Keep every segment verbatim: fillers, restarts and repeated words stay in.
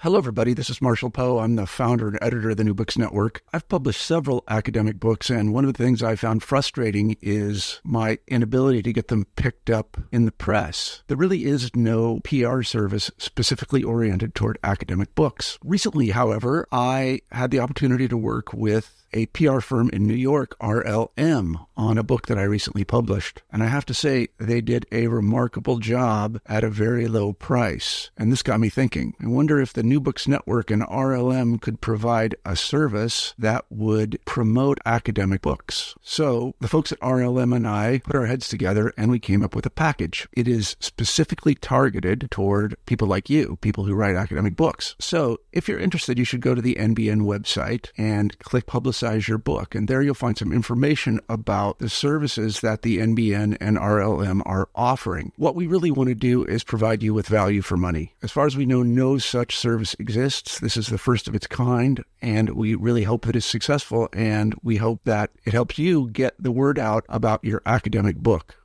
Hello, everybody. This is Marshall Poe. I'm the founder and editor of the New Books Network. I've published several academic books, and one of the things I found frustrating is my inability to get them picked up in the press. There really is no P R service specifically oriented toward academic books. Recently, however, I had the opportunity to work with a P R firm in New York, R L M, on a book that I recently published. And I have to say, they did a remarkable job at a very low price. And this got me thinking. I wonder if the New Books Network and R L M could provide a service that would promote academic books. So the folks at R L M and I put our heads together and we came up with a package. It is specifically targeted toward people like you, people who write academic books. So if you're interested, you should go to the N B N website and click Publicize your book. And there you'll find some information about the services that the N B N and R L M are offering. What we really want to do is provide you with value for money. As far as we know, no such service exists. This is the first of its kind, and we really hope that it's successful, and we hope that it helps you get the word out about your academic book.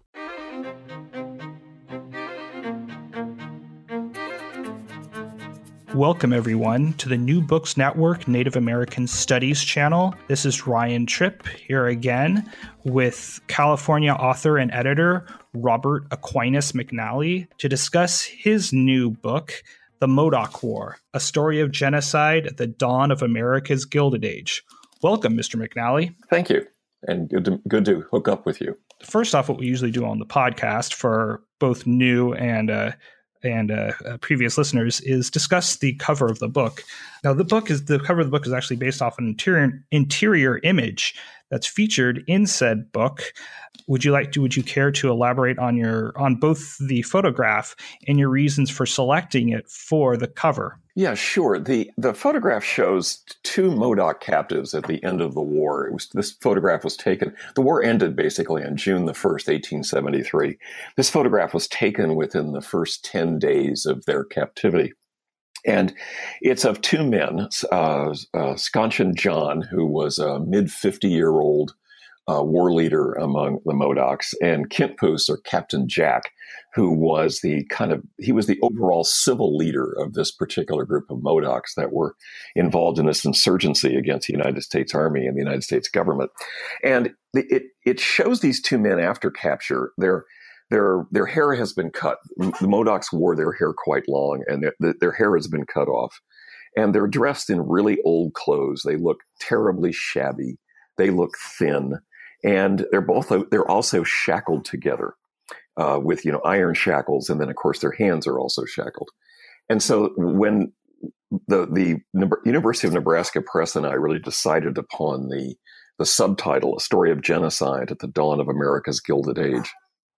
Welcome, everyone, to the New Books Network Native American Studies channel. This is Ryan Tripp here again with California author and editor Robert Aquinas McNally to discuss his new book, The Modoc War, A Story of Genocide at the Dawn of America's Gilded Age. Welcome, Mister McNally. Thank you, and good to, good to hook up with you. First off, what we usually do on the podcast for both new and uh, and uh, uh, previous listeners is discuss the cover of the book. Now, the book is the cover of the book is actually based off an interior interior image that's featured in said book. Would you like to? Would you care to elaborate on your on both the photograph and your reasons for selecting it for the cover? Yeah, sure. the The photograph shows two Modoc captives at the end of the war. It was this photograph was taken. The war ended basically on June the first, eighteen seventy three. This photograph was taken within the first ten days of their captivity. And it's of two men, uh, uh, Sconchan John, who was a mid fifty-year-old uh, war leader among the Modocs, and Kintpoos, or Captain Jack, who was the kind of, he was the overall civil leader of this particular group of Modocs that were involved in this insurgency against the United States Army and the United States government. And it it shows these two men after capture. They're Their their hair has been cut. The Modocs wore their hair quite long, and their, their hair has been cut off. And they're dressed in really old clothes. They look terribly shabby. They look thin, and they're both they're also shackled together uh, with you know iron shackles, and then of course their hands are also shackled. And so when the the University of Nebraska Press and I really decided upon the the subtitle, "A Story of Genocide at the Dawn of America's Gilded Age,"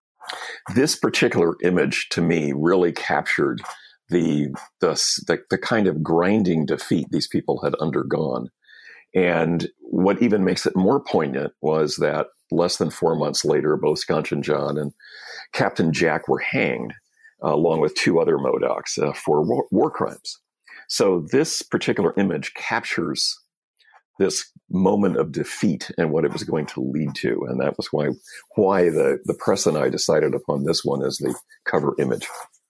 this particular image, to me, really captured the, the the the kind of grinding defeat these people had undergone. And what even makes it more poignant was that less than four months later, both Sconchan John and Captain Jack were hanged, uh, along with two other Modocs, uh, for war, war crimes. So this particular image captures this moment of defeat and what it was going to lead to. And that was why why the, the press and I decided upon this one as the cover image.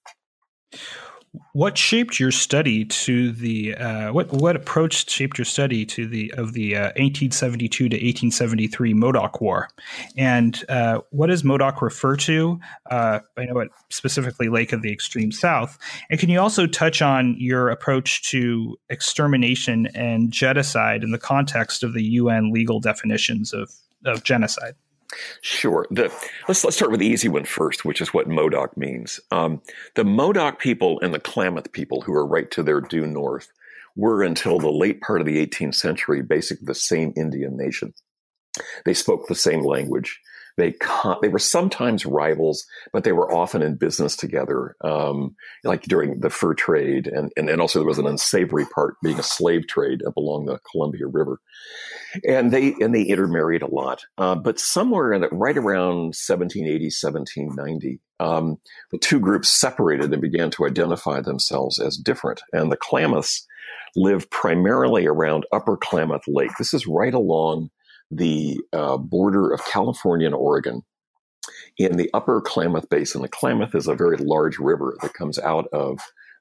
What shaped your study to the uh, what what approach shaped your study to the of the uh, eighteen seventy-two to eighteen seventy-three Modoc War, and uh, what does Modoc refer to? Uh, I know it specifically Lake of the Extreme South, and can you also touch on your approach to extermination and genocide in the context of the U N legal definitions of of genocide? Sure. The, let's let's start with the easy one first, which is what Modoc means. Um, the Modoc people and the Klamath people, who are right to their due north, were until the late part of the eighteenth century basically the same Indian nation. They spoke the same language. They con- they were sometimes rivals, but they were often in business together, um, like during the fur trade, and, and and also there was an unsavory part being a slave trade up along the Columbia River, and they and they intermarried a lot. Uh, but somewhere in it, right around seventeen eighty, seventeen ninety, um, the two groups separated and began to identify themselves as different. And the Klamaths lived primarily around Upper Klamath Lake. This is right along the uh, border of California and Oregon in the Upper Klamath Basin. The Klamath is a very large river that comes out of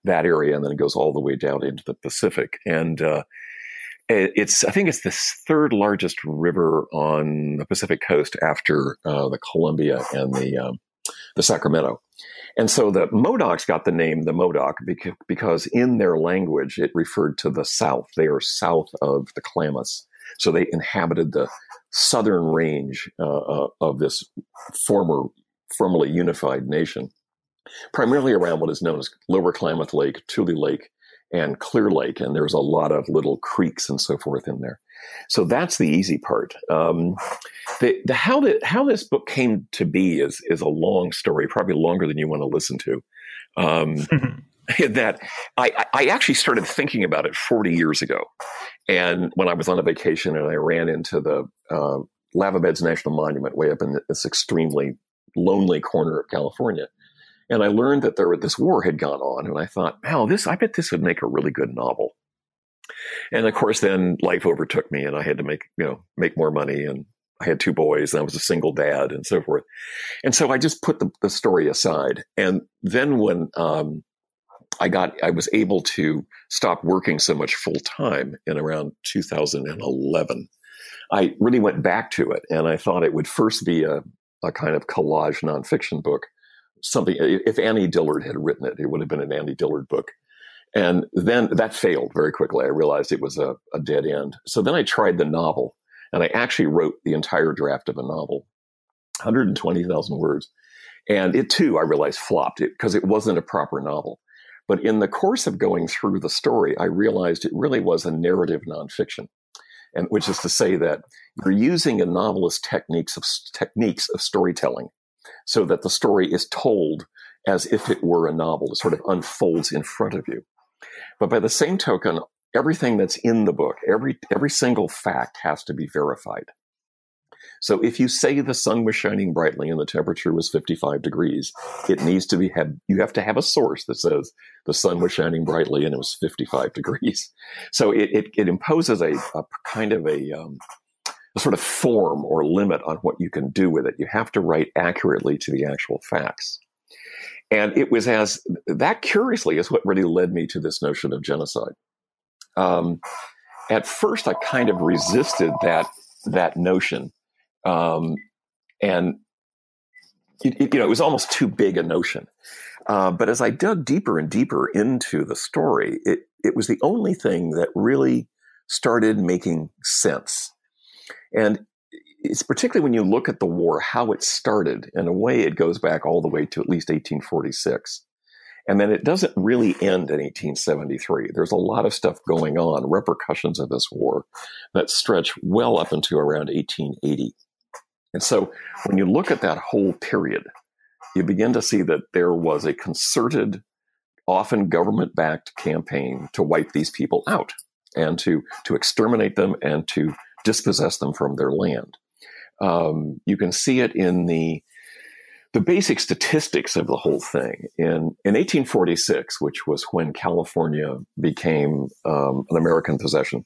that area, and then it goes all the way down into the Pacific. And uh, it's, I think it's the third largest river on the Pacific coast after uh, the Columbia and the um, the Sacramento. And so the Modocs got the name the Modoc because, because in their language it referred to the south. They are south of the Klamath. So they inhabited the southern range uh, uh, of this former, formerly unified nation, primarily around what is known as Lower Klamath Lake, Tule Lake, and Clear Lake. And there's a lot of little creeks and so forth in there. So that's the easy part. Um, the, the how the, how this book came to be is is a long story, probably longer than you want to listen to. Um, that I, I actually started thinking about it forty years ago, and when I was on a vacation and I ran into the uh, Lava Beds National Monument way up in this extremely lonely corner of California, and I learned that there this war had gone on, and I thought, wow, this I bet this would make a really good novel. And of course, then life overtook me, and I had to make you know make more money, and I had two boys, and I was a single dad, and so forth. And so I just put the, the story aside. And then when um, I got, I was able to stop working so much full time in around two thousand eleven. I really went back to it, and I thought it would first be a, a kind of collage nonfiction book. Something, if Annie Dillard had written it, it would have been an Annie Dillard book. And then that failed very quickly. I realized it was a, a dead end. So then I tried the novel, and I actually wrote the entire draft of a novel, one hundred twenty thousand words. And it too, I realized, flopped it because it wasn't a proper novel. But in the course of going through the story, I realized it really was a narrative nonfiction, and which is to say that you're using a novelist's techniques of techniques of storytelling, so that the story is told as if it were a novel. It sort of unfolds in front of you. But by the same token, everything that's in the book, every every single fact has to be verified. So if you say the sun was shining brightly and the temperature was fifty-five degrees, it needs to be had. You have to have a source that says the sun was shining brightly and it was fifty-five degrees. So it it, it imposes a, a kind of a, um, a sort of form or limit on what you can do with it. You have to write accurately to the actual facts. And it was as that, curiously, is what really led me to this notion of genocide. Um, at first, I kind of resisted that that notion, um, and it, it, you know, it was almost too big a notion. Uh, but as I dug deeper and deeper into the story, it it was the only thing that really started making sense. And it's particularly when you look at the war, how it started. In a way, it goes back all the way to at least eighteen forty-six. And then it doesn't really end in eighteen seventy-three. There's a lot of stuff going on, repercussions of this war, that stretch well up into around eighteen eighty. And so when you look at that whole period, you begin to see that there was a concerted, often government-backed campaign to wipe these people out and to, to exterminate them and to dispossess them from their land. Um, you can see it in the the basic statistics of the whole thing. In in eighteen forty-six, which was when California became um, an American possession,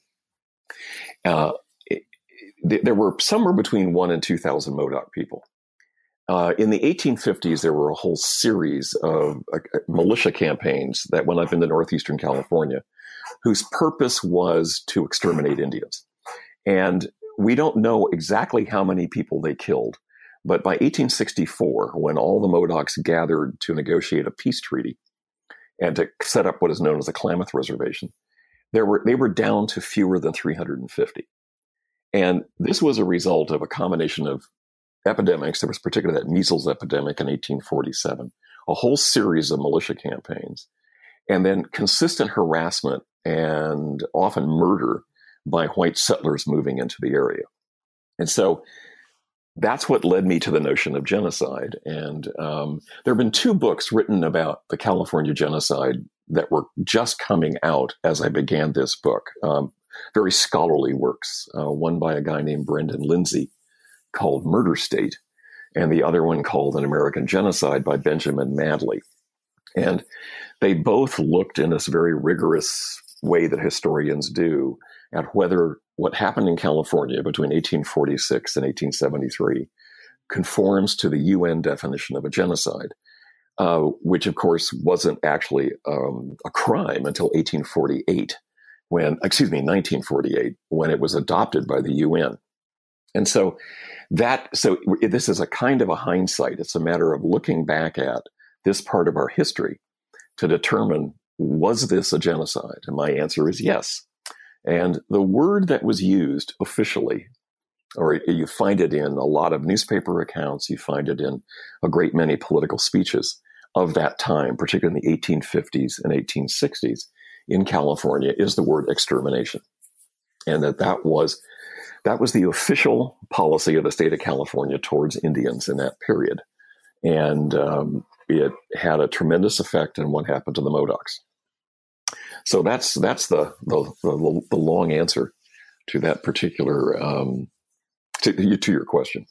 uh, it, it, there were somewhere between one and two thousand Modoc people. Uh, in the eighteen fifties, there were a whole series of uh, militia campaigns that went up into northeastern California, whose purpose was to exterminate Indians. And we don't know exactly how many people they killed, but by eighteen sixty-four, when all the Modocs gathered to negotiate a peace treaty and to set up what is known as the Klamath Reservation, there were they were down to fewer than three hundred fifty. And this was a result of a combination of epidemics. There was particularly that measles epidemic in eighteen forty-seven, a whole series of militia campaigns, and then consistent harassment and often murder by white settlers moving into the area. And so that's what led me to the notion of genocide. And um, there have been two books written about the California genocide that were just coming out as I began this book. Um, very scholarly works, uh, one by a guy named Brendan Lindsay called Murder State, and the other one called An American Genocide by Benjamin Madley. And they both looked in this very rigorous way that historians do at whether what happened in California between eighteen forty-six and eighteen seventy-three conforms to the U N definition of a genocide. uh, which of course wasn't actually um, a crime until eighteen forty-eight, when, excuse me, nineteen forty-eight, when it was adopted by the U N. And so that, so this is a kind of a hindsight. It's a matter of looking back at this part of our history to determine, was this a genocide? And my answer is yes. And the word that was used officially, or you find it in a lot of newspaper accounts, you find it in a great many political speeches of that time, particularly in the eighteen fifties and eighteen sixties in California, is the word extermination. And that that was, that was the official policy of the state of California towards Indians in that period. And um, it had a tremendous effect on what happened to the Modocs. So that's that's the the, the, the long answer to that particular um, to, to your question.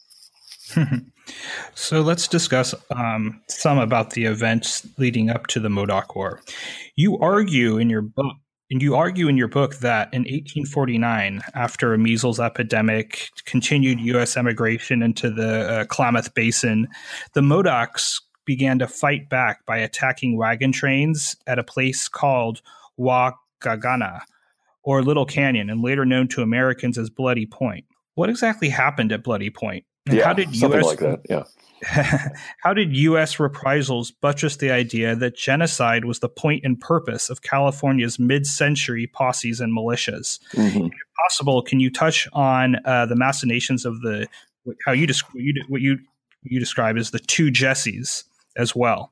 So let's discuss um, some about the events leading up to the Modoc War. You argue in your book, and you argue in your book that in eighteen forty-nine, after a measles epidemic, continued U S emigration into the uh, Klamath Basin, the Modocs began to fight back by attacking wagon trains at a place called Wagagana, or Little Canyon, and later known to Americans as Bloody Point. What exactly happened at Bloody Point? And yeah, how did something U S like that, yeah. How did U S reprisals buttress the idea that genocide was the point and purpose of California's mid-century posses and militias? Mm-hmm. If possible, can you touch on uh, the machinations of the how you describe what you you describe as the two Jessies as well?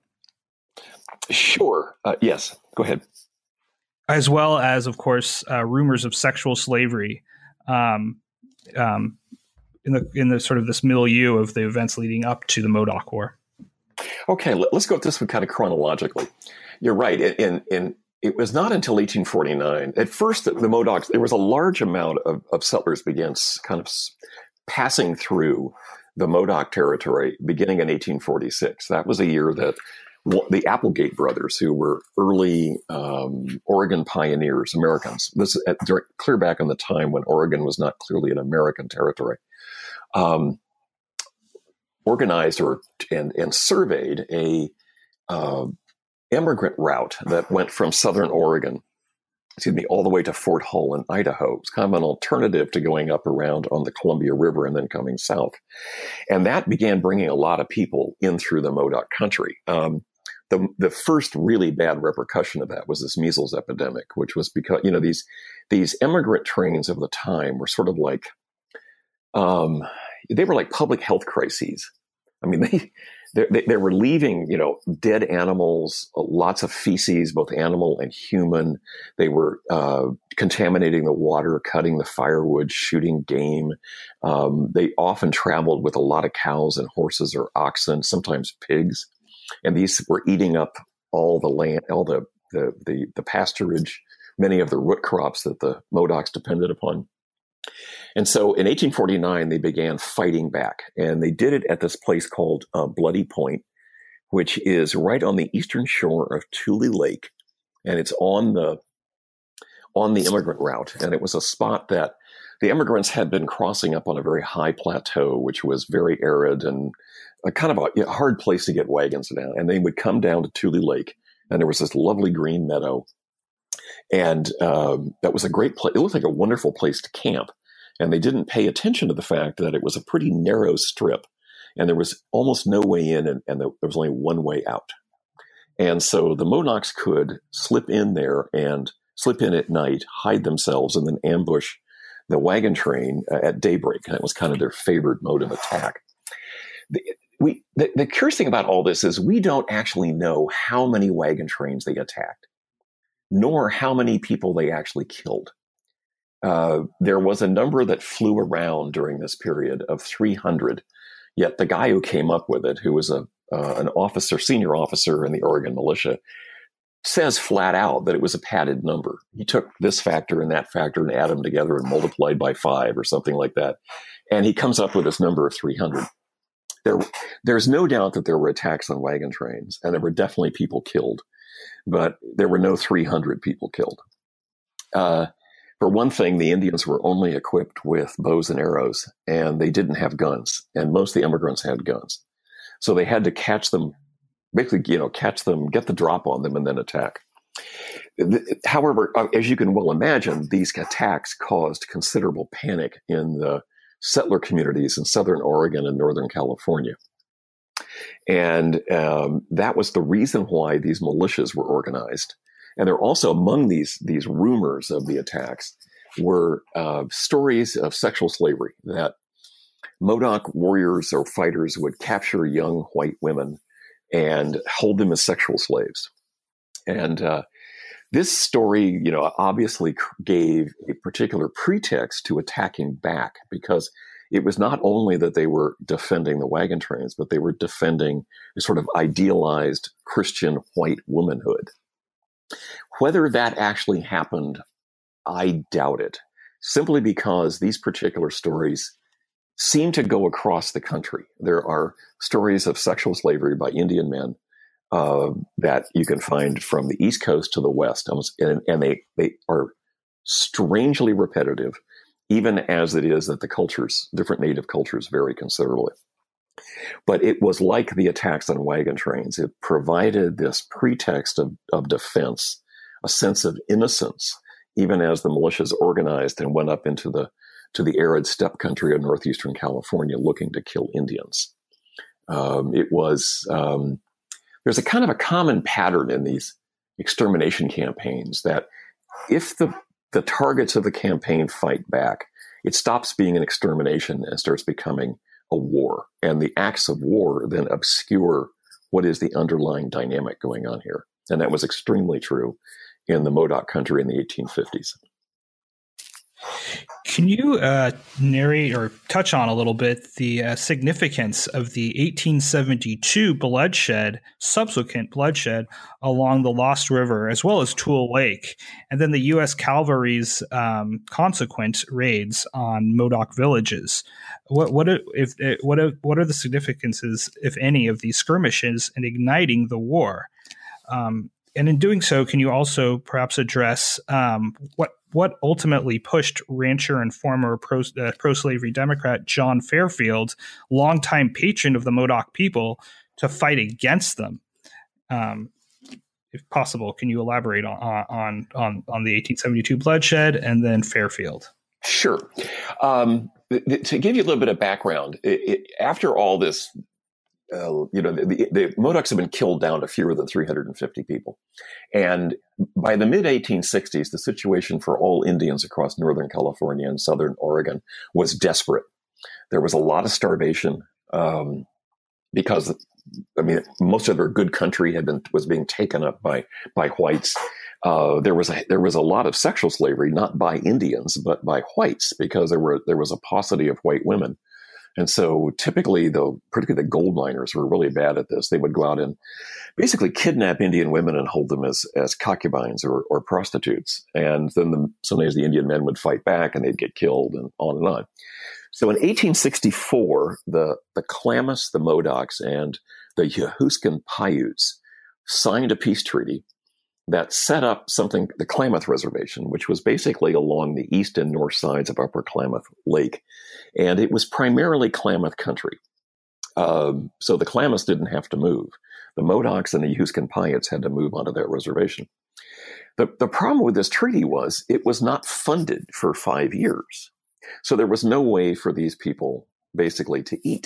Sure. Uh, yes. Go ahead. As well as, of course, uh, rumors of sexual slavery. Um, um, in the in the sort of this milieu of the events leading up to the Modoc War. Okay, let's go at this one kind of chronologically. You're right. In, in it was not until eighteen forty-nine. At first, the, the Modocs, there was a large amount of, of settlers began kind of passing through the Modoc territory beginning in eighteen forty-six. That was a year that the Applegate brothers, who were early um, Oregon pioneers, Americans, this is at, during, clear back in the time when Oregon was not clearly an American territory, um, organized or and, and surveyed a uh, immigrant route that went from southern Oregon, excuse me, all the way to Fort Hull in Idaho. It's kind of an alternative to going up around on the Columbia River and then coming south. And that began bringing a lot of people in through the Modoc country. Um, the, the first really bad repercussion of that was this measles epidemic, which was because, you know, these, these immigrant trains of the time were sort of like, um, they were like public health crises. I mean, they, they, they were leaving, you know, dead animals, lots of feces, both animal and human. They were uh, contaminating the water, cutting the firewood, shooting game. Um, they often traveled with a lot of cows and horses or oxen, sometimes pigs. And these were eating up all the land, all the, the, the, the pasturage, many of the root crops that the Modocs depended upon. And so in eighteen forty-nine, they began fighting back, and they did it at this place called uh, Bloody Point, which is right on the eastern shore of Tule Lake. And it's on the, on the immigrant route. And it was a spot that the immigrants had been crossing up on a very high plateau, which was very arid and a kind of a you know, hard place to get wagons down. And they would come down to Tule Lake, and there was this lovely green meadow. And um, that was a great place. It looked like a wonderful place to camp. And they didn't pay attention to the fact that it was a pretty narrow strip, and there was almost no way in, and, and there was only one way out. And so the Modocs could slip in there and slip in at night, hide themselves, and then ambush the wagon train uh, at daybreak. And that was kind of their favored mode of attack. The, we, the, the curious thing about all this is we don't actually know how many wagon trains they attacked, nor how many people they actually killed. Uh, there was a number that flew around during this period of three hundred, yet the guy who came up with it, who was a uh, an officer, senior officer in the Oregon militia, says flat out that it was a padded number. He took this factor and that factor and added them together and multiplied by five or something like that, and he comes up with this number of three hundred. There, there's no doubt that there were attacks on wagon trains, and there were definitely people killed, but there were no three hundred people killed. Uh, For one thing, the Indians were only equipped with bows and arrows, and they didn't have guns. And most of the immigrants had guns. So they had to catch them basically, you know, catch them, get the drop on them, and then attack. However, as you can well imagine, these attacks caused considerable panic in the settler communities in southern Oregon and northern California. And um, that was the reason why these militias were organized. And there are also among these, these rumors of the attacks were uh, stories of sexual slavery, that Modoc warriors or fighters would capture young white women and hold them as sexual slaves. And uh, this story, you know, obviously gave a particular pretext to attacking back, because it was not only that they were defending the wagon trains, but they were defending a sort of idealized Christian white womanhood. Whether that actually happened, I doubt it, simply because these particular stories seem to go across the country. There are stories of sexual slavery by Indian men uh, that you can find from the East Coast to the West, and, and they, they are strangely repetitive, even as it is that the cultures, different native cultures, vary considerably. But it was like the attacks on wagon trains. It provided this pretext of, of defense, a sense of innocence, even as the militias organized and went up into the to the arid steppe country of northeastern California looking to kill Indians. Um, it was, um, there's a kind of a common pattern in these extermination campaigns that if the, the targets of the campaign fight back, it stops being an extermination and starts becoming a war. And the acts of war then obscure what is the underlying dynamic going on here. And that was extremely true in the Modoc country in the eighteen fifties. Can you uh, narrate or touch on a little bit the uh, significance of the eighteen seventy-two bloodshed, subsequent bloodshed along the Lost River, as well as Tule Lake, and then the U S cavalry's um, consequent raids on Modoc villages? What what are, if what are, what are the significances, if any, of these skirmishes in igniting the war? Um, and in doing so, can you also perhaps address um, what what ultimately pushed rancher and former pro, uh, pro-slavery Democrat John Fairfield, longtime patron of the Modoc people, to fight against them? Um, if possible, can you elaborate on on on on the eighteen seventy-two bloodshed and then Fairfield? Sure. Um, th- th- to give you a little bit of background, it, it, after all this, uh, you know, the, the, the Modocs have been killed down to fewer than three hundred fifty people. And by the mid eighteen sixties, the situation for all Indians across Northern California and Southern Oregon was desperate. There was a lot of starvation um, because, I mean, most of their good country had been was being taken up by by whites. Uh, there was a there was a lot of sexual slavery, not by Indians but by whites, because there were there was a paucity of white women. And so typically, though, particularly the gold miners were really bad at this. They would go out and basically kidnap Indian women and hold them as, as concubines or, or prostitutes. And then the, sometimes the Indian men would fight back and they'd get killed, and on and on. So in eighteen sixty-four, the, the Klamath, the Modocs, and the Yahuskan Paiutes signed a peace treaty that set up something, the Klamath Reservation, which was basically along the east and north sides of Upper Klamath Lake. And it was primarily Klamath country. Um, so the Klamaths didn't have to move. The Modocs and the Yahuskan Paiutes had to move onto that reservation. The, the problem with this treaty was it was not funded for five years. So there was no way for these people basically to eat.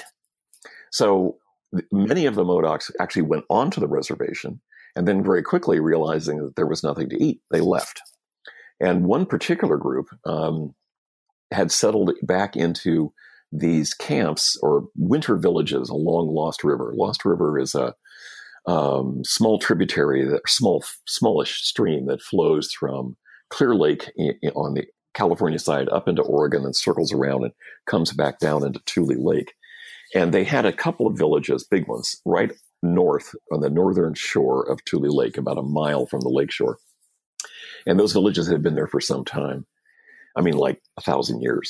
So many of the Modocs actually went onto the reservation, and then very quickly realizing that there was nothing to eat, they left. And one particular group um, had settled back into these camps or winter villages along Lost River. Lost River is a um, small tributary, that small, smallish stream that flows from Clear Lake in, in, on the California side up into Oregon and circles around and comes back down into Tule Lake. And they had a couple of villages, big ones, right north on the northern shore of Tule Lake, about a mile from the lakeshore. And those villages had been there for some time. I mean, like a thousand years.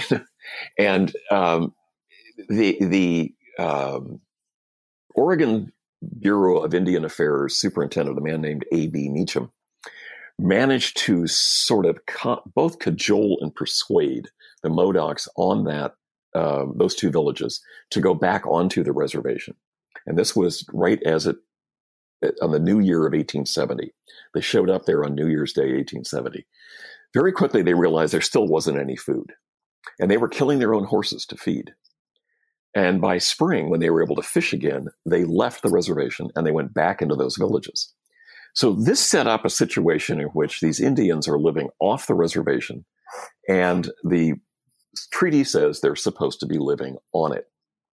And um, the the um, Oregon Bureau of Indian Affairs superintendent, a man named A B Meacham, managed to sort of co- both cajole and persuade the Modocs on that uh, those two villages to go back onto the reservation. And this was right as it on the new year of eighteen seventy. They showed up there on New Year's Day, eighteen seventy. Very quickly, they realized there still wasn't any food, and they were killing their own horses to feed. And by spring, when they were able to fish again, they left the reservation and they went back into those villages. So this set up a situation in which these Indians are living off the reservation, and the treaty says they're supposed to be living on it.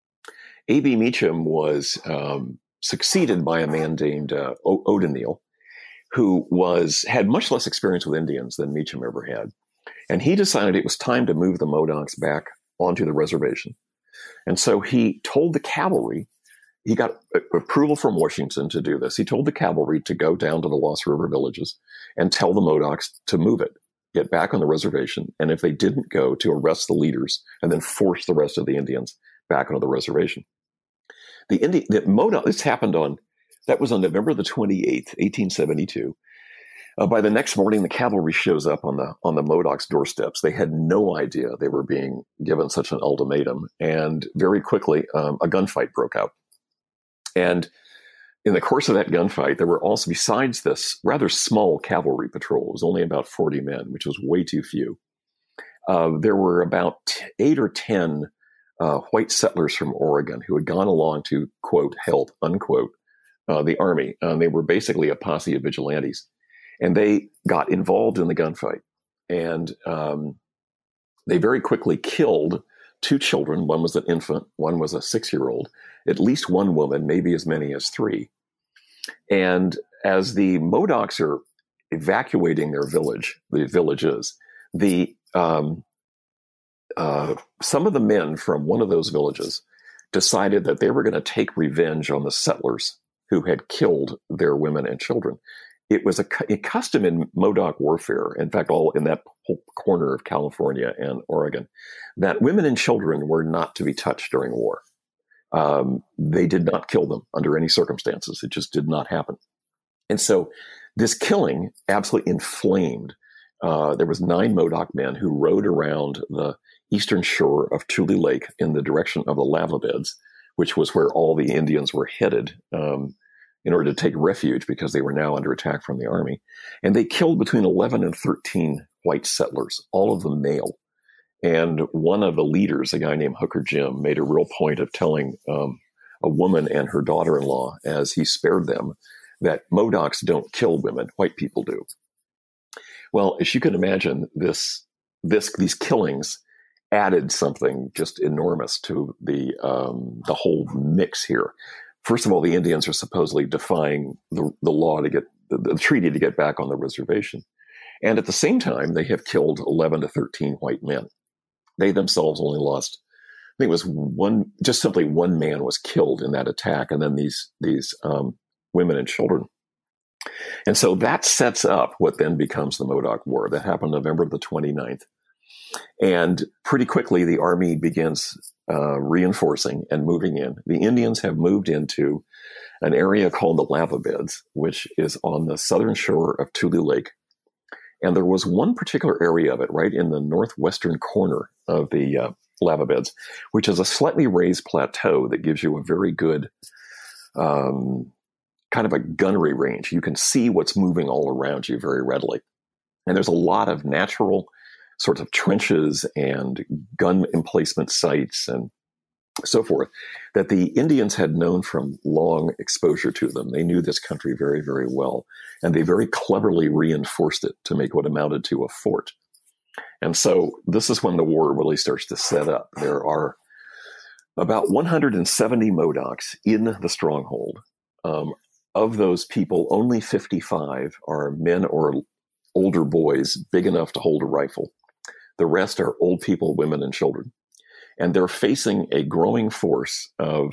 A B. Meacham was um, succeeded by a man named uh, o- O'Donnell, who was had much less experience with Indians than Meacham ever had. And he decided it was time to move the Modocs back onto the reservation. And so he told the cavalry, he got approval from Washington to do this. He told the cavalry to go down to the Lost River villages and tell the Modocs to move it, get back on the reservation. And if they didn't go, to arrest the leaders and then force the rest of the Indians back onto the reservation. The Indi- the Modoc, this happened on, that was on November the twenty-eighth, eighteen seventy-two. Uh, by the next morning, the cavalry shows up on the on the Modocs' doorsteps. They had no idea they were being given such an ultimatum. And very quickly, um, a gunfight broke out. And in the course of that gunfight, there were also, besides this rather small cavalry patrol, it was only about forty men, which was way too few. Uh, there were about eight or ten uh, white settlers from Oregon who had gone along to, quote, help, unquote, uh, the army. Um, they were basically a posse of vigilantes. And they got involved in the gunfight. And um, they very quickly killed two children. One was an infant, one was a six-year-old, at least one woman, maybe as many as three. And as the Modocs are evacuating their village, the villages, the um, uh, some of the men from one of those villages decided that they were going to take revenge on the settlers who had killed their women and children. It was a, a custom in Modoc warfare, in fact, all in that whole corner of California and Oregon, that women and children were not to be touched during war. Um, they did not kill them under any circumstances. It just did not happen. And so this killing absolutely inflamed. Uh, there was nine Modoc men who rode around the eastern shore of Tule Lake in the direction of the lava beds, which was where all the Indians were headed um, in order to take refuge because they were now under attack from the army. And they killed between eleven and thirteen white settlers, all of them male. And one of the leaders, a guy named Hooker Jim, made a real point of telling um, a woman and her daughter-in-law, as he spared them, that Modocs don't kill women, white people do. Well, as you can imagine, this, this, these killings added something just enormous to the um, the whole mix here. First of all, the Indians are supposedly defying the, the law to get the, the treaty to get back on the reservation. And at the same time, they have killed eleven to thirteen white men. They themselves only lost, I think it was one, just simply one man was killed in that attack. And then these, these um, women and children. And so that sets up what then becomes the Modoc War. That happened November the twenty-ninth. And pretty quickly, the army begins uh, reinforcing and moving in. The Indians have moved into an area called the Lava Beds, which is on the southern shore of Tule Lake. And there was one particular area of it right in the northwestern corner of the uh, lava beds, which is a slightly raised plateau that gives you a very good um, kind of a gunnery range. You can see what's moving all around you very readily. And there's a lot of natural sorts of trenches and gun emplacement sites and so forth that the Indians had known from long exposure to them. They knew this country very, very well, and they very cleverly reinforced it to make what amounted to a fort. And so this is when the war really starts to set up. There are about one hundred seventy Modocs in the stronghold. Um, of those people, only fifty-five are men or older boys big enough to hold a rifle. The rest are old people, women, and children. And they're facing a growing force of,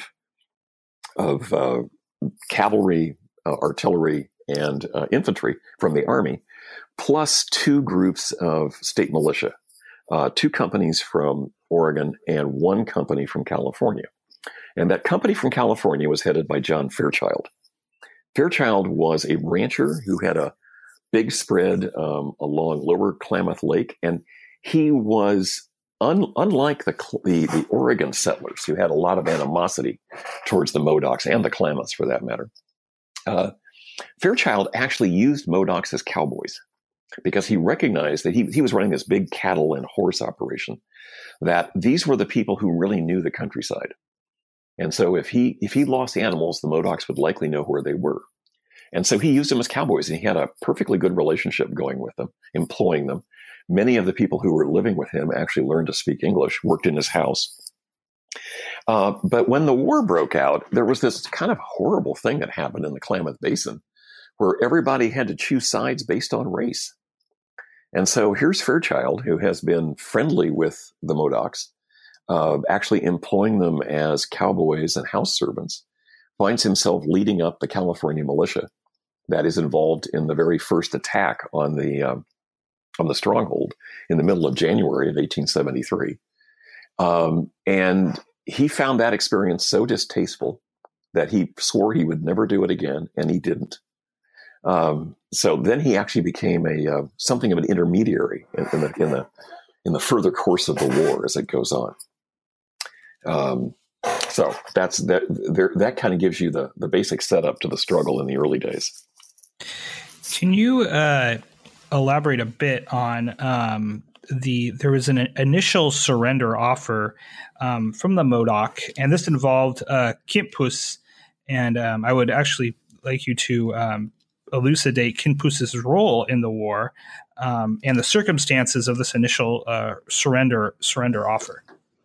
of uh, cavalry, uh, artillery, and uh, infantry from the army, plus two groups of state militia, uh, two companies from Oregon and one company from California. And that company from California was headed by John Fairchild. Fairchild was a rancher who had a big spread um, along Lower Klamath Lake, and he was Un, unlike the, the the Oregon settlers, who had a lot of animosity towards the Modocs and the Klamaths, for that matter. Uh, Fairchild actually used Modocs as cowboys because he recognized that he, he was running this big cattle and horse operation, that these were the people who really knew the countryside. And so if he if he lost animals, the Modocs would likely know where they were. And so he used them as cowboys, and he had a perfectly good relationship going with them, employing them. Many of the people who were living with him actually learned to speak English, worked in his house. Uh, but when the war broke out, there was this kind of horrible thing that happened in the Klamath Basin where everybody had to choose sides based on race. And so here's Fairchild, who has been friendly with the Modocs, uh, actually employing them as cowboys and house servants, finds himself leading up the California militia that is involved in the very first attack on the um, on the stronghold in the middle of January of eighteen seventy-three. Um, and he found that experience so distasteful that he swore he would never do it again, and he didn't. Um, so then he actually became a uh, something of an intermediary in, in the in the in the further course of the war as it goes on. Um, so that's that. There, that kind of gives you the the basic setup to the struggle in the early days. Can you uh, elaborate a bit on um, the? There was an initial surrender offer um, from the Modoc, and this involved uh, Kintbus, and um, I would actually like you to um, elucidate Kintbus's role in the war um, and the circumstances of this initial uh, surrender surrender offer.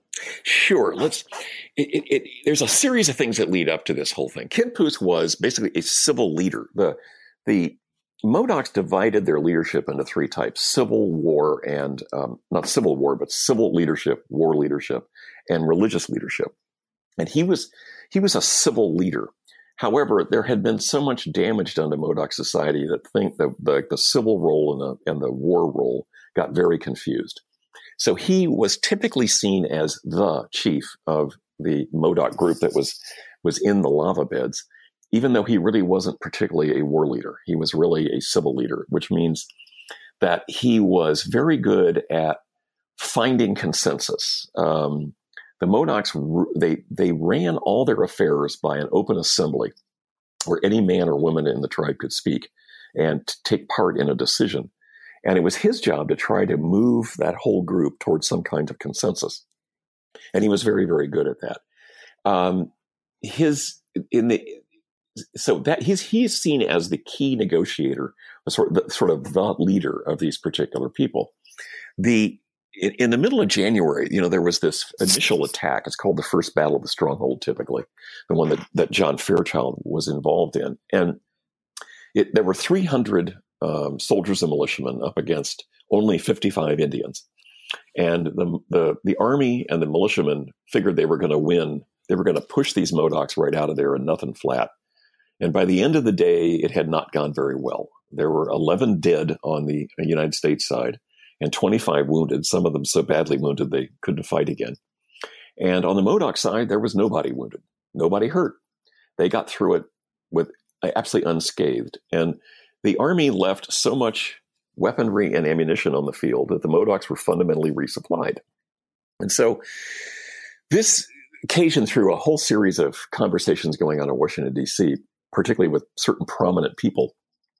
Sure. Let's. It, it, it, there's a series of things that lead up to this whole thing. Kintbus was basically a civil leader. The the Modocs divided their leadership into three types: civil war and um, not civil war, but civil leadership, war leadership, and religious leadership. And he was he was a civil leader. However, there had been so much damage done to Modoc society that think the, the the civil role and the and the war role got very confused. So he was typically seen as the chief of the Modoc group that was was in the lava beds, even though he really wasn't particularly a war leader. He was really a civil leader, which means that he was very good at finding consensus. Um, the Modocs, they they ran all their affairs by an open assembly where any man or woman in the tribe could speak and take part in a decision. And it was his job to try to move that whole group towards some kind of consensus. And he was very, very good at that. Um, his in the so that he's he's seen as the key negotiator, sort of the, sort of the leader of these particular people. The in, in the middle of January, you know, there was this initial attack. It's called the First Battle of the Stronghold, typically the one that that John Fairchild was involved in, and it, there were three hundred um, soldiers and militiamen up against only fifty-five Indians, and the the the army and the militiamen figured they were going to win. They were going to push these Modocs right out of there and nothing flat. And by the end of the day, it had not gone very well. There were eleven dead on the United States side and twenty-five wounded, some of them so badly wounded they couldn't fight again. And on the Modoc side, there was nobody wounded, nobody hurt. They got through it with absolutely unscathed. And the army left so much weaponry and ammunition on the field that the Modocs were fundamentally resupplied. And so this occasioned through a whole series of conversations going on in Washington, D C, particularly with certain prominent people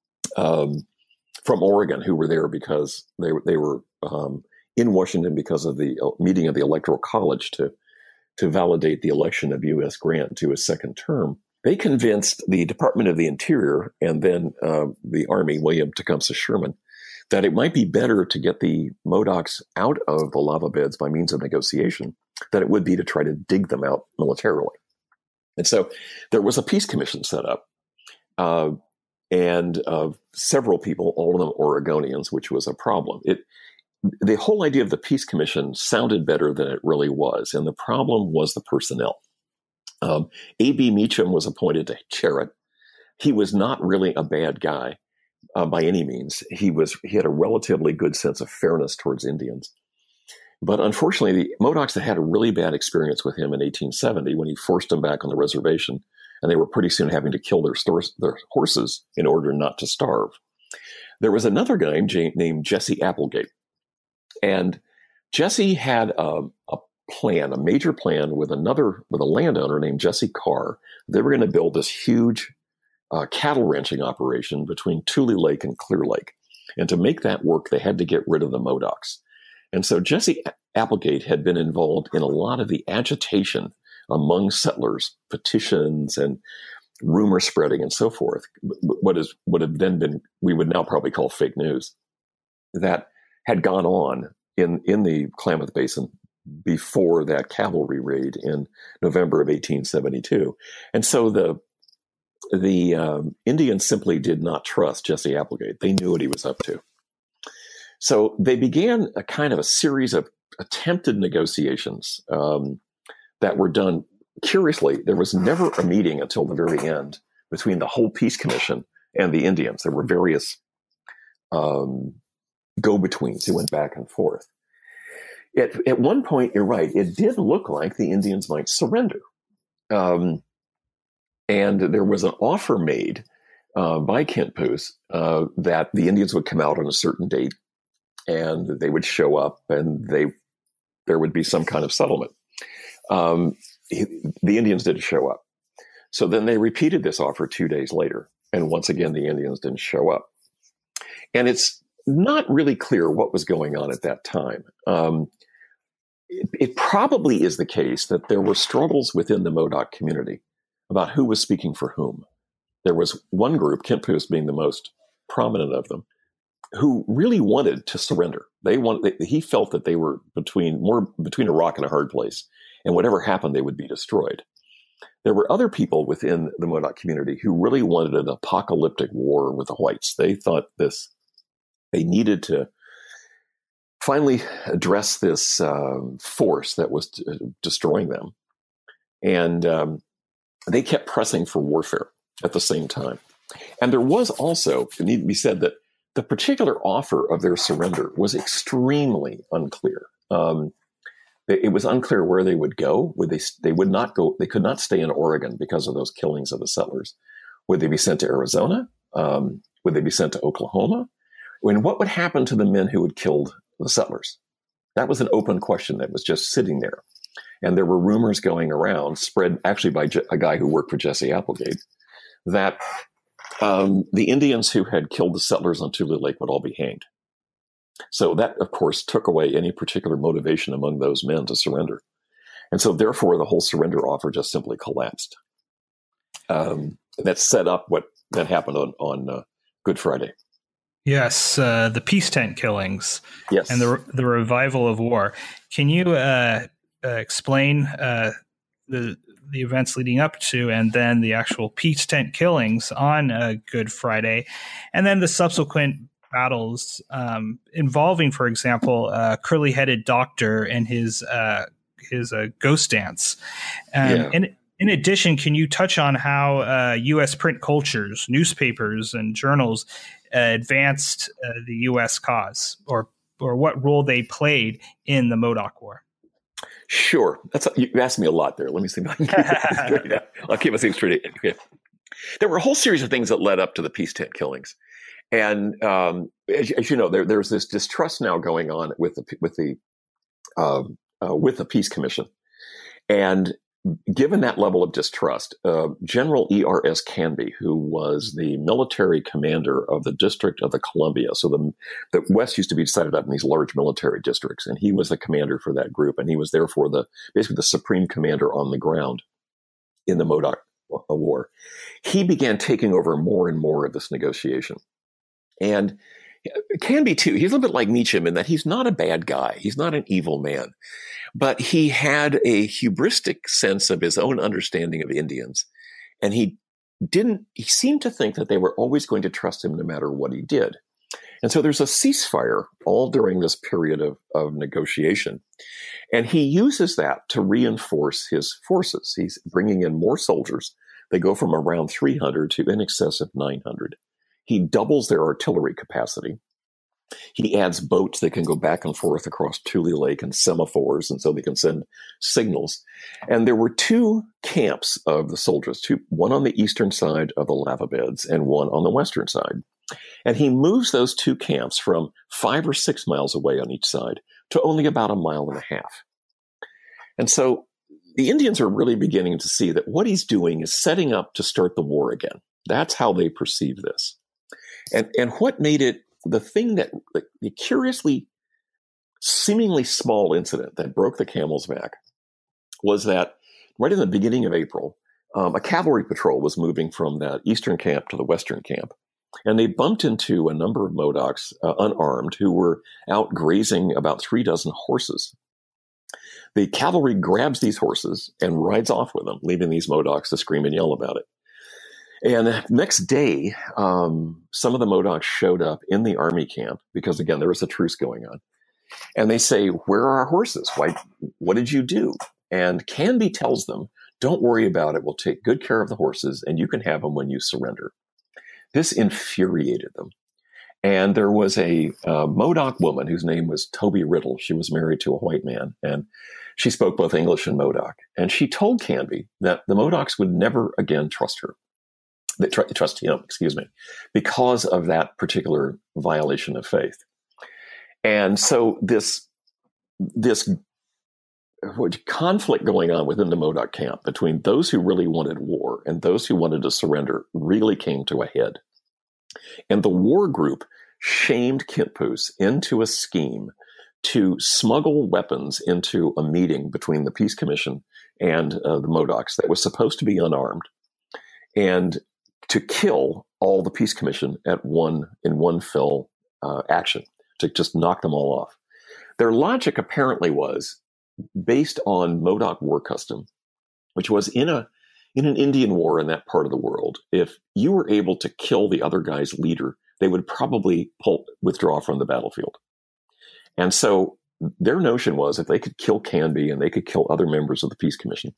um, from Oregon who were there because they, they were um, in Washington because of the meeting of the Electoral College to, to validate the election of U S Grant to his second term. They convinced the Department of the Interior and then uh, the Army, William Tecumseh Sherman, that it might be better to get the Modocs out of the lava beds by means of negotiation than it would be to try to dig them out militarily. And so there was a peace commission set up, uh, and uh, several people, all of them Oregonians, which was a problem. It, the whole idea of the peace commission sounded better than it really was, and the problem was the personnel. Um, A B Meacham was appointed to chair it. He was not really a bad guy uh, by any means. He was he had a relatively good sense of fairness towards Indians. But unfortunately, the Modocs had had a really bad experience with him in eighteen seventy when he forced them back on the reservation, and they were pretty soon having to kill their, stores, their horses in order not to starve. There was another guy named Jesse Applegate, and Jesse had a, a plan, a major plan with another, with a landowner named Jesse Carr. They were going to build this huge uh, cattle ranching operation between Tule Lake and Clear Lake. And to make that work, they had to get rid of the Modocs. And so Jesse Applegate had been involved in a lot of the agitation among settlers, petitions and rumor spreading and so forth, what is would have then been, we would now probably call fake news, that had gone on in, in the Klamath Basin before that cavalry raid in November of eighteen seventy-two. And so the the um, Indians simply did not trust Jesse Applegate. They knew what he was up to. So they began a kind of a series of attempted negotiations um, that were done. Curiously, there was never a meeting until the very end between the whole Peace Commission and the Indians. There were various um, go-betweens who went back and forth. At, at one point, you're right, it did look like the Indians might surrender. Um, and there was an offer made uh, by Kent Poos uh, that the Indians would come out on a certain date and they would show up and they there would be some kind of settlement. Um, he, the Indians didn't show up. So then they repeated this offer two days later. And once again, the Indians didn't show up. And it's not really clear what was going on at that time. Um, it, it probably is the case that there were struggles within the Modoc community about who was speaking for whom. There was one group, Kent Poos being the most prominent of them, who really wanted to surrender. They wanted, he felt that they were between more between a rock and a hard place, and whatever happened, they would be destroyed. There were other people within the Modoc community who really wanted an apocalyptic war with the whites. They thought this, they needed to finally address this um, force that was t- destroying them. And um, they kept pressing for warfare at the same time. And there was also, it need to be said, that the particular offer of their surrender was extremely unclear. Um, it was unclear where they would go. Would they? They would not go. They could not stay in Oregon because of those killings of the settlers. Would they be sent to Arizona? Um, would they be sent to Oklahoma? And what would happen to the men who had killed the settlers? That was an open question that was just sitting there. And there were rumors going around, spread actually by a guy who worked for Jesse Applegate, that um, the Indians who had killed the settlers on Tule Lake would all be hanged. So that, of course, took away any particular motivation among those men to surrender. And so therefore, the whole surrender offer just simply collapsed. Um, that set up what that happened on, on uh, Good Friday. Yes, uh, the peace tent killings. Yes. And the the revival of war. Can you uh, uh, explain uh, the the events leading up to and then the actual peace tent killings on uh, Good Friday, and then the subsequent battles um, involving, for example, uh, curly-headed doctor and his uh, his uh, ghost dance. Um, yeah. And in addition, can you touch on how uh, U S print cultures, newspapers, and journals uh, advanced uh, the U S cause, or or what role they played in the Modoc War? Sure. That's you asked me a lot there. Let me see if I can keep it straight out. I'll keep my things straight. Okay. There were a whole series of things that led up to the peace tent killings. And um, as, as you know, there, there's this distrust now going on with the with the uh, uh, with the Peace Commission, and given that level of distrust, uh, General E R S Canby, who was the military commander of the District of the Columbia, so the the West used to be divided up in these large military districts, and he was the commander for that group, and he was therefore the basically the supreme commander on the ground in the Modoc War. He began taking over more and more of this negotiation. And Canby, too, he's a little bit like Meacham in that he's not a bad guy. He's not an evil man. But he had a hubristic sense of his own understanding of Indians. And he didn't, he seemed to think that they were always going to trust him no matter what he did. And so there's a ceasefire all during this period of, of negotiation. And he uses that to reinforce his forces. He's bringing in more soldiers. They go from around three hundred to in excess of nine hundred. He doubles their artillery capacity. He adds boats that can go back and forth across Tule Lake and semaphores, and so they can send signals. And there were two camps of the soldiers, two, one on the eastern side of the lava beds and one on the western side. And he moves those two camps from five or six miles away on each side to only about a mile and a half. And so the Indians are really beginning to see that what he's doing is setting up to start the war again. That's how they perceived this. And, and what made it the thing that like, the curiously, seemingly small incident that broke the camel's back was that right in the beginning of April, um, a cavalry patrol was moving from that eastern camp to the western camp. And they bumped into a number of Modocs, uh, unarmed, who were out grazing about three dozen horses. The cavalry grabs these horses and rides off with them, leaving these Modocs to scream and yell about it. And next day, um, some of the Modocs showed up in the army camp because, again, there was a truce going on. And they say, where are our horses? Why, what did you do? And Canby tells them, don't worry about it. We'll take good care of the horses, and you can have them when you surrender. This infuriated them. And there was a uh, Modoc woman whose name was Toby Riddle. She was married to a white man, and she spoke both English and Modoc. And she told Canby that the Modocs would never again trust her. They tr- trust him, excuse me, because of that particular violation of faith. And so this, this conflict going on within the Modoc camp between those who really wanted war and those who wanted to surrender really came to a head. And the war group shamed Kintpoos into a scheme to smuggle weapons into a meeting between the Peace Commission and uh, the Modocs that was supposed to be unarmed, and to kill all the Peace Commission at one in one fell uh, action, to just knock them all off. Their logic apparently was based on Modoc war custom, which was in a in an Indian war in that part of the world, if you were able to kill the other guy's leader, they would probably pull, withdraw from the battlefield. And so their notion was if they could kill Canby and they could kill other members of the Peace Commission,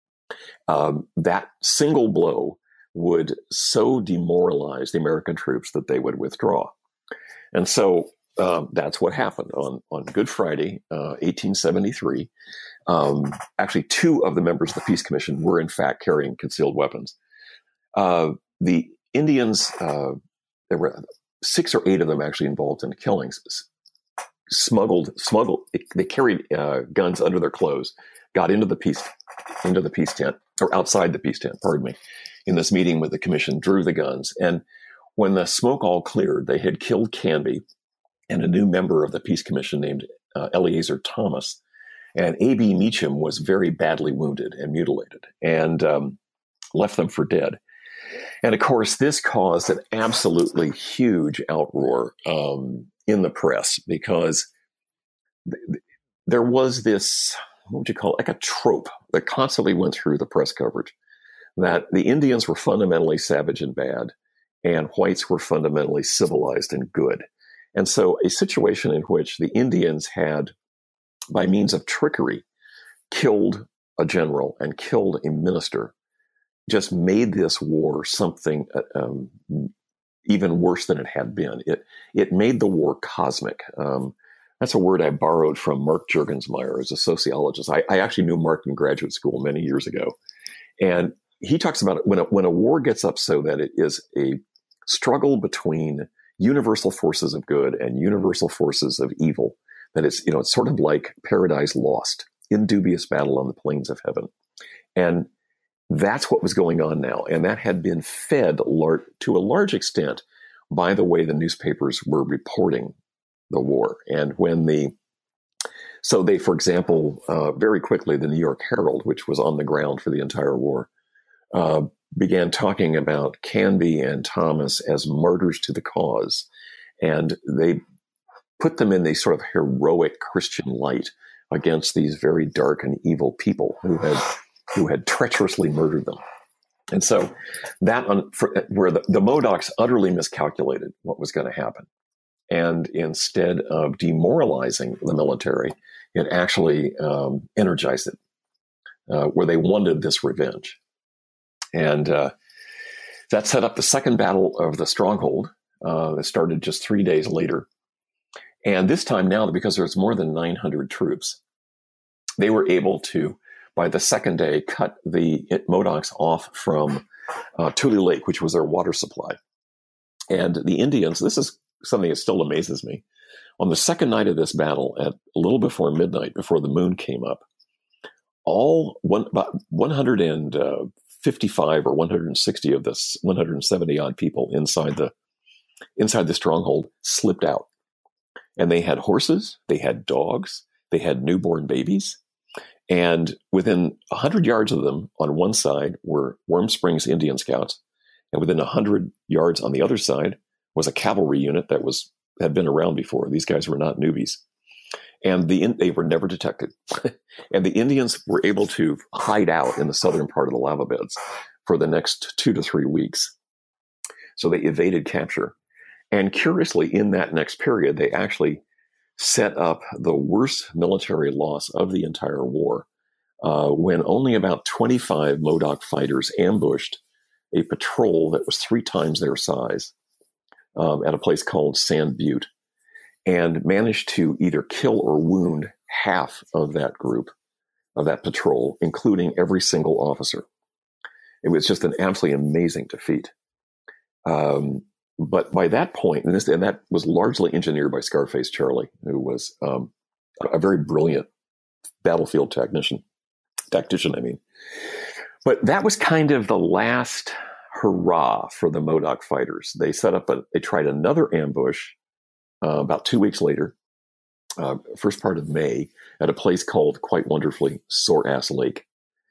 um, that single blow would so demoralize the American troops that they would withdraw. And so um, that's what happened on, on Good Friday, uh, eighteen seventy-three. Um, actually, two of the members of the Peace Commission were in fact carrying concealed weapons. Uh, the Indians, uh, there were six or eight of them actually involved in the killings, smuggled, smuggled, they carried uh, guns under their clothes, got into the peace, into the peace tent, or outside the peace tent, pardon me, in this meeting with the commission, drew the guns. And when the smoke all cleared, they had killed Canby and a new member of the Peace Commission named uh, Eleazar Thomas. And A B Meacham was very badly wounded and mutilated and um, left them for dead. And of course, this caused an absolutely huge outroar um, in the press because th- there was this, what would you call it, like a trope that constantly went through the press coverage, that the Indians were fundamentally savage and bad, and whites were fundamentally civilized and good. And so a situation in which the Indians had, by means of trickery, killed a general and killed a minister, just made this war something um, even worse than it had been. It it made the war cosmic. Um, that's a word I borrowed from Mark Juergensmeyer as a sociologist. I, I actually knew Mark in graduate school many years ago. And he talks about it when a, when a war gets up so that it is a struggle between universal forces of good and universal forces of evil, that it's, you know, it's sort of like Paradise Lost, in dubious battle on the plains of heaven. And that's what was going on now. And that had been fed lar- to a large extent by the way the newspapers were reporting the war. And when the, so they, for example, uh, very quickly, the New York Herald, which was on the ground for the entire war, uh, began talking about Canby and Thomas as martyrs to the cause. And they put them in these sort of heroic Christian light against these very dark and evil people who had who had treacherously murdered them. And so that un, for, where the, the Modocs utterly miscalculated what was going to happen. And instead of demoralizing the military, it actually um, energized it, uh, where they wanted this revenge. And uh, that set up the second battle of the Stronghold uh, that started just three days later. And this time now, because there's more than nine hundred troops, they were able to, by the second day, cut the Modocs off from uh, Tule Lake, which was their water supply. And the Indians, this is something that still amazes me. On the second night of this battle, at a little before midnight, before the moon came up, all one, about one hundred fifty-five or one hundred sixty of this one hundred seventy odd people inside the inside the stronghold slipped out. And they had horses, they had dogs, they had newborn babies. And within one hundred yards of them on one side were Warm Springs Indian Scouts. And within one hundred yards on the other side was a cavalry unit that was had been around before. These guys were not newbies. And the they were never detected. And the Indians were able to hide out in the southern part of the lava beds for the next two to three weeks. So they evaded capture. And curiously, in that next period, they actually set up the worst military loss of the entire war uh, when only about twenty-five Modoc fighters ambushed a patrol that was three times their size um, at a place called Sand Butte, and managed to either kill or wound half of that group, of that patrol, including every single officer. It was just an absolutely amazing defeat. Um, but by that point, and, this, and that was largely engineered by Scarface Charlie, who was um, a very brilliant battlefield technician, tactician, I mean. But that was kind of the last hurrah for the Modoc fighters. They set up a, they tried another ambush uh, about two weeks later, uh, first part of May, at a place called, quite wonderfully, Sore Ass Lake.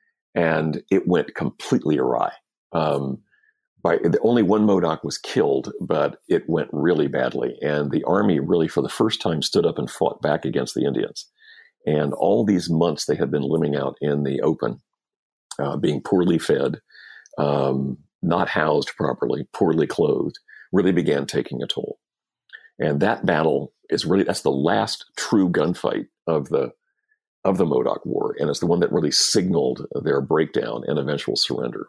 And it went completely awry. Um, by only one Modoc was killed, but it went really badly. And the army really, for the first time, stood up and fought back against the Indians. And all these months they had been living out in the open, uh, being poorly fed, um, not housed properly, poorly clothed, really began taking a toll. And that battle is really, that's the last true gunfight of the of the Modoc War. And it's the one that really signaled their breakdown and eventual surrender.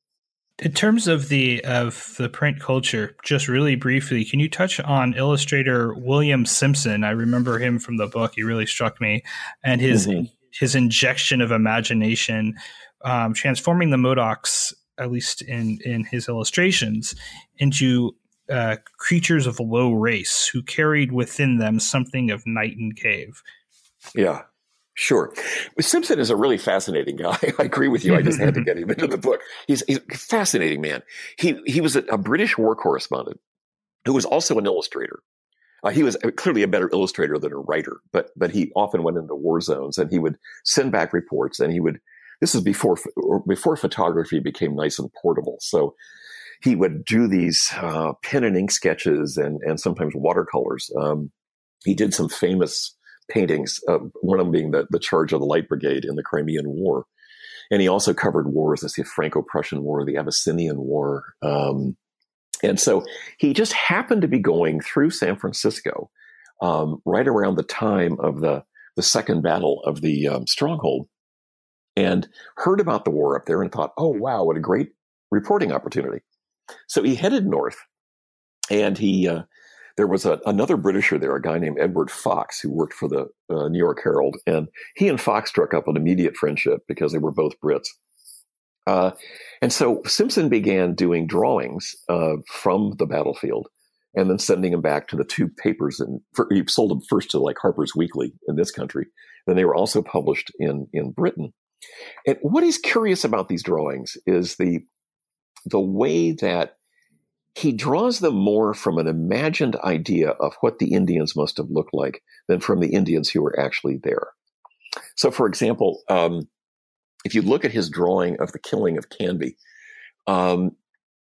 In terms of the of the print culture, just really briefly, can you touch on illustrator William Simpson? I remember him from the book; he really struck me, and his mm-hmm. his injection of imagination, um, transforming the Modocs, at least in in his illustrations, into uh, creatures of low race who carried within them something of night and cave. Yeah. Sure. Simpson is a really fascinating guy. I agree with you. I just had to get him into the book. He's, he's a fascinating man. He he was a, a British war correspondent who was also an illustrator. Uh, he was clearly a better illustrator than a writer, but but he often went into war zones and he would send back reports. And he would. This is before before photography became nice and portable. So he would do these uh, pen and ink sketches and and sometimes watercolors. Um, he did some famous paintings, uh, one of them being the, the Charge of the Light Brigade in the Crimean War. And he also covered wars, as the Franco-Prussian War, the Abyssinian War. Um, and so he just happened to be going through San Francisco um, right around the time of the, the second battle of the um, Stronghold, and heard about the war up there and thought, oh, wow, what a great reporting opportunity. So he headed north, and he... Uh, There was a, another Britisher there, a guy named Edward Fox, who worked for the uh, New York Herald. And he and Fox struck up an immediate friendship because they were both Brits. Uh, and so Simpson began doing drawings uh, from the battlefield and then sending them back to the two papers. And for, he sold them first to like Harper's Weekly in this country. Then they were also published in, in Britain. And what is curious about these drawings is the the way that he draws them more from an imagined idea of what the Indians must have looked like than from the Indians who were actually there. So, for example, um, if you look at his drawing of the killing of Canby, um,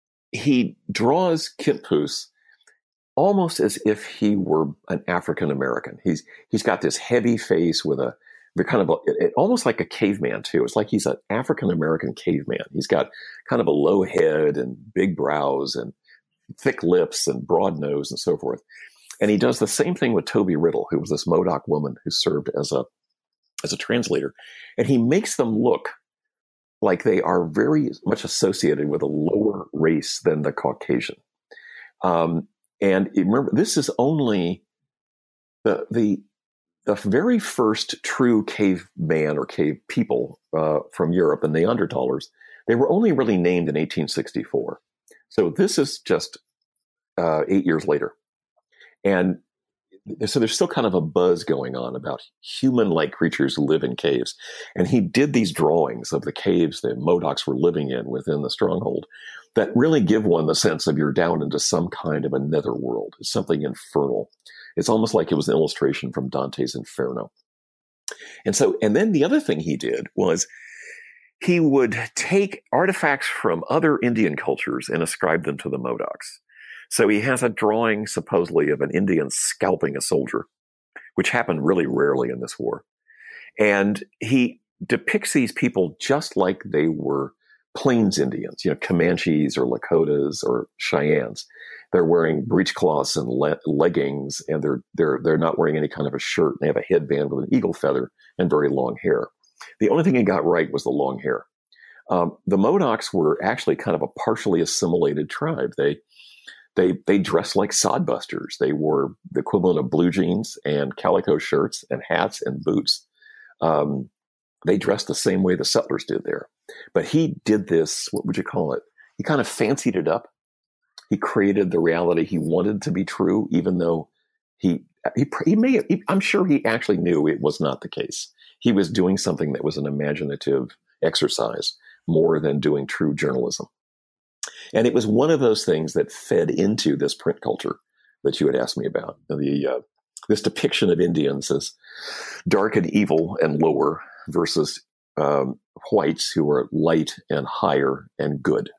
he draws Kintpoos almost as if he were an African American. He's he's got this heavy face with a the kind of a, it, almost like a caveman too. It's like he's an African American caveman. He's got kind of a low head and big brows and thick lips and broad nose and so forth. And he does the same thing with Toby Riddle, who was this Modoc woman who served as a as a translator. And he makes them look like they are very much associated with a lower race than the Caucasian. Um, and remember, this is only the the the very first true caveman or cave people uh, from Europe, the Neanderthals. They were only really named in eighteen sixty-four. So this is just uh, eight years later. And so there's still kind of a buzz going on about human-like creatures who live in caves. And he did these drawings of the caves that Modocs were living in within the stronghold that really give one the sense of you're down into some kind of a netherworld. It's something infernal. It's almost like it was an illustration from Dante's Inferno. And so, and then the other thing he did was he would take artifacts from other Indian cultures and ascribe them to the Modocs. So he has a drawing supposedly of an Indian scalping a soldier, which happened really rarely in this war. And he depicts these people just like they were Plains Indians, you know, Comanches or Lakotas or Cheyennes. They're wearing breechcloths and le- leggings, and they're they're they're not wearing any kind of a shirt. They have a headband with an eagle feather and very long hair. The only thing he got right was the long hair. Um, the Modocs were actually kind of a partially assimilated tribe. They They they dressed like sodbusters. They wore the equivalent of blue jeans and calico shirts and hats and boots. Um, they dressed the same way the settlers did there. But he did this, what would you call it? He kind of fancied it up. He created the reality he wanted to be true, even though he he, he may have, he, I'm sure he actually knew it was not the case. He was doing something that was an imaginative exercise more than doing true journalism. And it was one of those things that fed into this print culture that you had asked me about. The uh, this depiction of Indians as dark and evil and lower versus um, whites who are light and higher and good.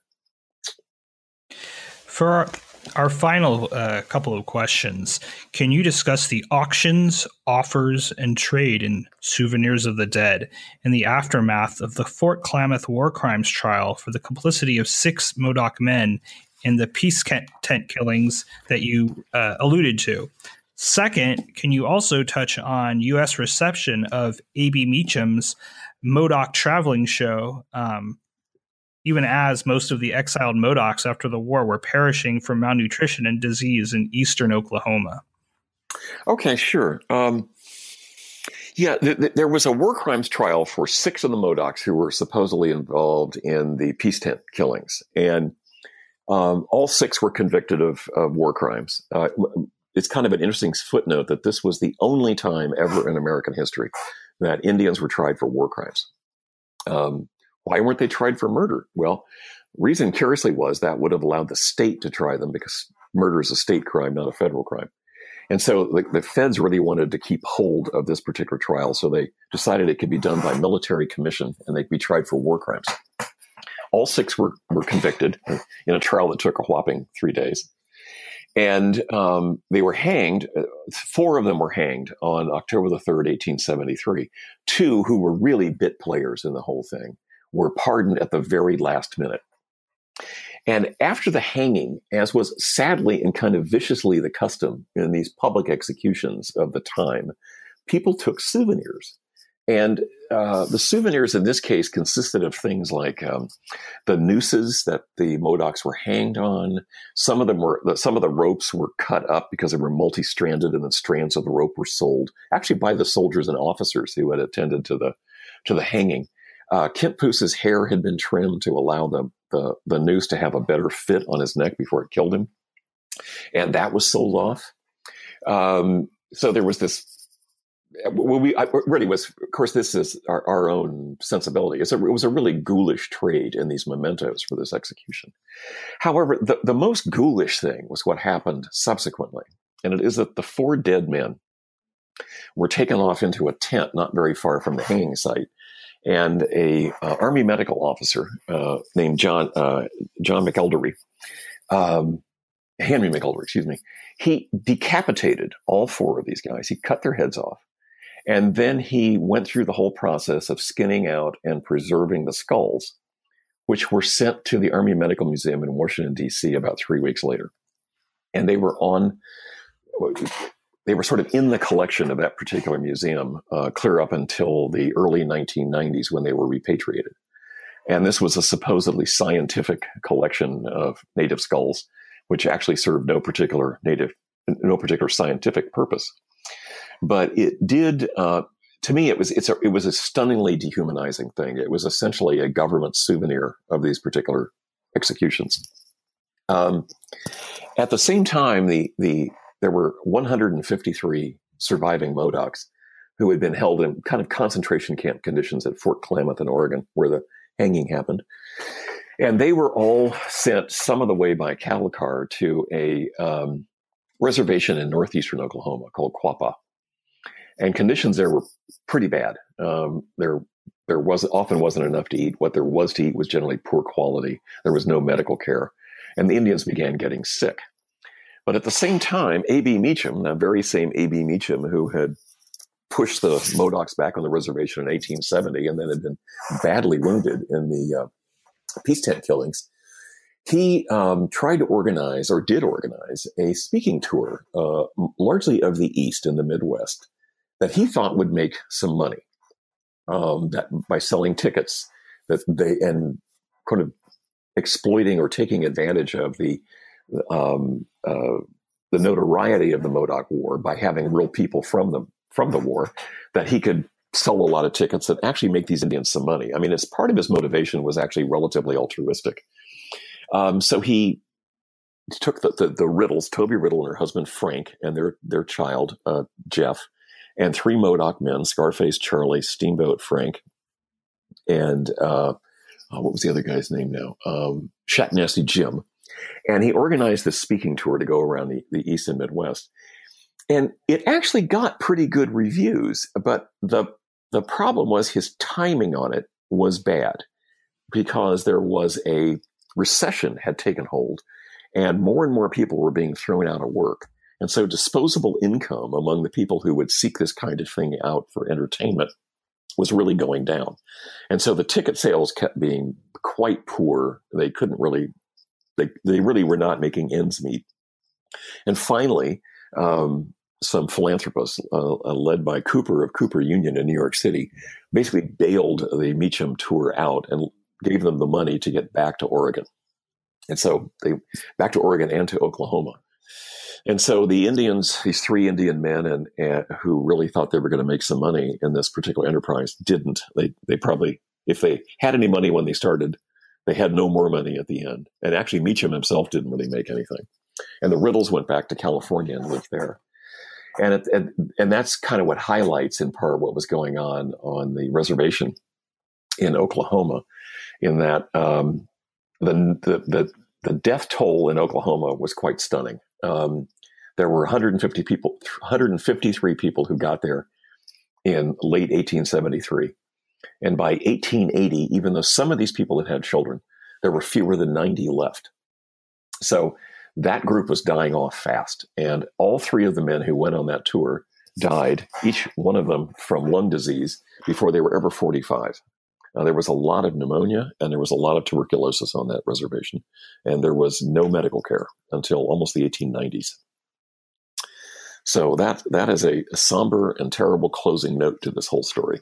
For our, our final uh, couple of questions, can you discuss the auctions, offers, and trade in Souvenirs of the Dead in the aftermath of the Fort Klamath war crimes trial for the complicity of six Modoc men in the peace tent killings that you uh, alluded to? Second, can you also touch on U S reception of A B Meacham's Modoc traveling show, um, even as most of the exiled Modocs after the war were perishing from malnutrition and disease in eastern Oklahoma? Okay, sure. Um, yeah, th- th- there was a war crimes trial for six of the Modocs who were supposedly involved in the peace tent killings. And um, all six were convicted of, of war crimes. Uh, it's kind of an interesting footnote that this was the only time ever in American history that Indians were tried for war crimes. Um, Why weren't they tried for murder? Well, reason curiously was that would have allowed the state to try them because murder is a state crime, not a federal crime. And so the, the feds really wanted to keep hold of this particular trial. So they decided it could be done by military commission and they'd be tried for war crimes. All six were, were convicted in a trial that took a whopping three days. And um, they were hanged. Four of them were hanged on October the third, eighteen seventy-three. Two who were really bit players in the whole thing were pardoned at the very last minute. And after the hanging, as was sadly and kind of viciously the custom in these public executions of the time, people took souvenirs. And uh, the souvenirs in this case consisted of things like um, the nooses that the Modocs were hanged on. Some of them were, some of the ropes were cut up because they were multi-stranded, and the strands of the rope were sold actually by the soldiers and officers who had attended to the to the hanging. Uh, Kent Poose's hair had been trimmed to allow the, the the noose to have a better fit on his neck before it killed him, and that was sold off. Um, so there was this. Well, we I, really was. Of course, this is our, our own sensibility. It's a, it was a really ghoulish trade in these mementos for this execution. However, the, the most ghoulish thing was what happened subsequently, and it is that the four dead men were taken off into a tent not very far from the hanging site. And a uh, Army medical officer uh, named John uh, John McElderry, um, Henry McElderry, excuse me, he decapitated all four of these guys. He cut their heads off, and then he went through the whole process of skinning out and preserving the skulls, which were sent to the Army Medical Museum in Washington, D C about three weeks later, and they were on. They were sort of in the collection of that particular museum uh, clear up until the early nineteen nineties when they were repatriated. And this was a supposedly scientific collection of native skulls, which actually served no particular native, no particular scientific purpose. But it did, uh, to me, it was it's a, it was a stunningly dehumanizing thing. It was essentially a government souvenir of these particular executions. Um, at the same time, the the there were one hundred fifty-three surviving Modocs who had been held in kind of concentration camp conditions at Fort Klamath in Oregon, where the hanging happened. And they were all sent some of the way by cattle car to a um, reservation in northeastern Oklahoma called Quapaw. And conditions there were pretty bad. Um, there there was often wasn't enough to eat. What there was to eat was generally poor quality. There was no medical care. And the Indians began getting sick. But at the same time, A B. Meacham, that very same A B. Meacham who had pushed the Modocs back on the reservation in eighteen seventy and then had been badly wounded in the uh, peace tent killings, he um, tried to organize, or did organize, a speaking tour, uh, largely of the East and the Midwest, that he thought would make some money um, that by selling tickets that they and kind of exploiting or taking advantage of the um, uh, the notoriety of the Modoc War by having real people from the from the war, that he could sell a lot of tickets and actually make these Indians some money. I mean, as part of his motivation was actually relatively altruistic. Um, so he took the, the the Riddles, Toby Riddle and her husband Frank, and their their child uh, Jeff, and three Modoc men: Scarface Charlie, Steamboat Frank, and uh, oh, what was the other guy's name now? Um, Shat Nasty Jim. And he organized this speaking tour to go around the, the East and Midwest. And it actually got pretty good reviews, but the the problem was his timing on it was bad, because there was a recession had taken hold and more and more people were being thrown out of work. And so disposable income among the people who would seek this kind of thing out for entertainment was really going down. And so the ticket sales kept being quite poor. They couldn't really, they, they really were not making ends meet. And finally, um, some philanthropists, uh, uh, led by Cooper of Cooper Union in New York City, basically bailed the Meacham tour out and gave them the money to get back to Oregon. And so they back to Oregon and to Oklahoma. And so the Indians, these three Indian men and, and who really thought they were going to make some money in this particular enterprise, didn't. They they probably, if they had any money when they started, they had no more money at the end. And actually Meacham himself didn't really make anything. And the Riddles went back to California and lived there. And, it, and and that's kind of what highlights in part what was going on on the reservation in Oklahoma, in that um, the, the the the death toll in Oklahoma was quite stunning. Um, there were one hundred fifty people, one hundred fifty-three people who got there in late eighteen seventy-three, and by eighteen eighty, even though some of these people had had children, there were fewer than ninety left. So that group was dying off fast. And all three of the men who went on that tour died, each one of them from lung disease, before they were ever forty-five. Now, there was a lot of pneumonia and there was a lot of tuberculosis on that reservation. And there was no medical care until almost the eighteen nineties. So that that is a, a somber and terrible closing note to this whole story.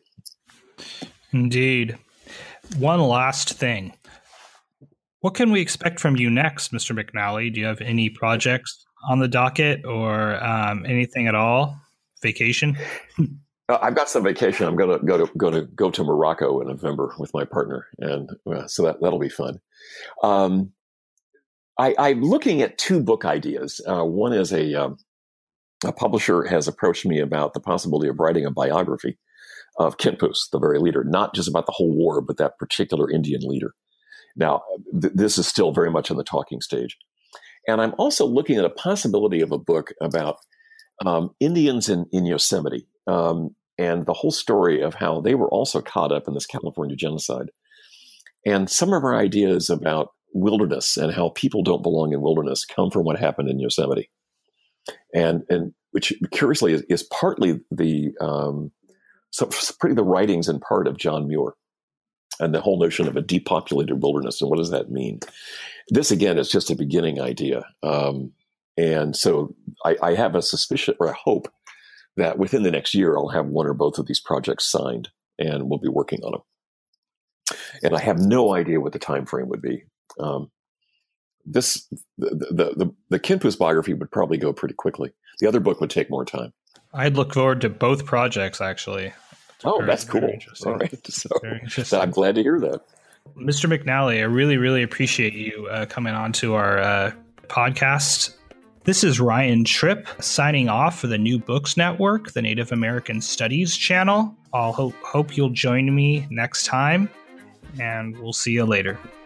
Indeed. One last thing. What can we expect from you next, Mister McNally? Do you have any projects on the docket or um, anything at all? Vacation? uh, I've got some vacation. I'm going to go to go to go to Morocco in November with my partner, and uh, so that that'll be fun. Um, I, I'm looking at two book ideas. Uh, one is a um, a publisher has approached me about the possibility of writing a biography of Kintpoos, the very leader, not just about the whole war, but that particular Indian leader. Now, th- this is still very much in the talking stage. And I'm also looking at a possibility of a book about um, Indians in, in Yosemite um, and the whole story of how they were also caught up in this California genocide. And some of our ideas about wilderness and how people don't belong in wilderness come from what happened in Yosemite. And, and which curiously is, is partly the, um, so pretty the writings in part of John Muir. And the whole notion of a depopulated wilderness. And what does that mean? This, again, is just a beginning idea. Um, and so I, I have a suspicion or a hope that within the next year, I'll have one or both of these projects signed and we'll be working on them. And I have no idea what the time frame would be. Um, this the, the, the, the Kintpoos biography would probably go pretty quickly. The other book would take more time. I'd look forward to both projects, actually. Oh, very, that's cool. All right. So, so I'm glad to hear that. Mister McNally, I really, really appreciate you uh, coming on to our uh, podcast. This is Ryan Tripp signing off for the New Books Network, the Native American Studies channel. I'll hope, hope you'll join me next time, and we'll see you later.